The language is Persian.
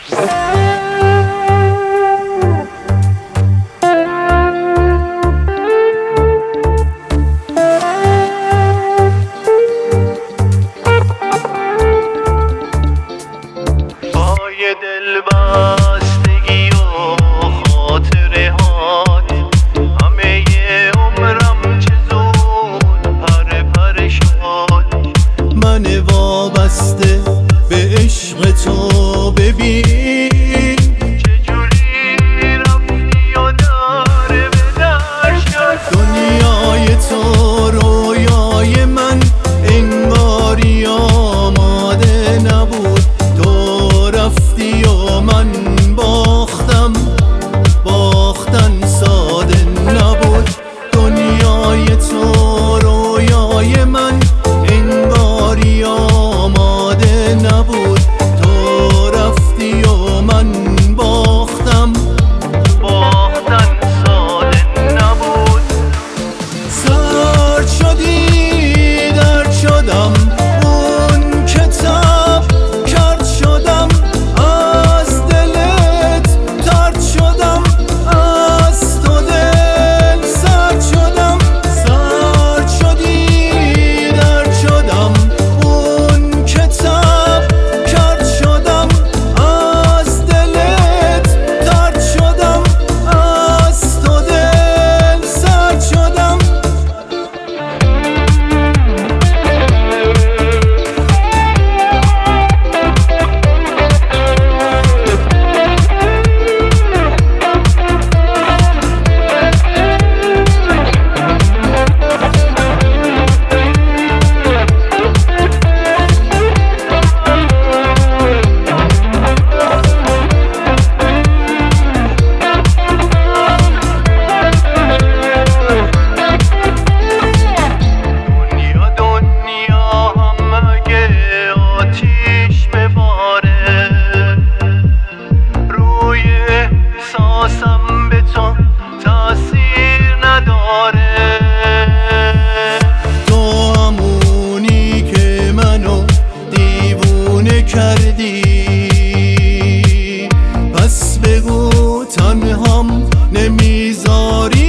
دلبستگی و خاطره هات همه عمرم چه زود پر پر شد. من وابسته به عشق تو ببین چجوری رفتی و در به در شد. دنیای تو رویای من انگاری آماده نبود. تو رفتی و من باختم، باختن ساده نبود. دنیای تو رویای من انگاری آماده نبود. تو رفتی و من باختم، باختن ساده نبود. سرد شدی درد شدم، اون کتاب کرد شدم، از دلت ترد شدم، از تو دل سرد شدم. سرد شدی درد شدم، اون کتاب کرد شدم، از دلت ترد شدم، از تو دل سرد شدم. ساسم به تو تأثیر نداره. تو همونی که منو دیوونه کردی، پس بگو تنهام نمیذاری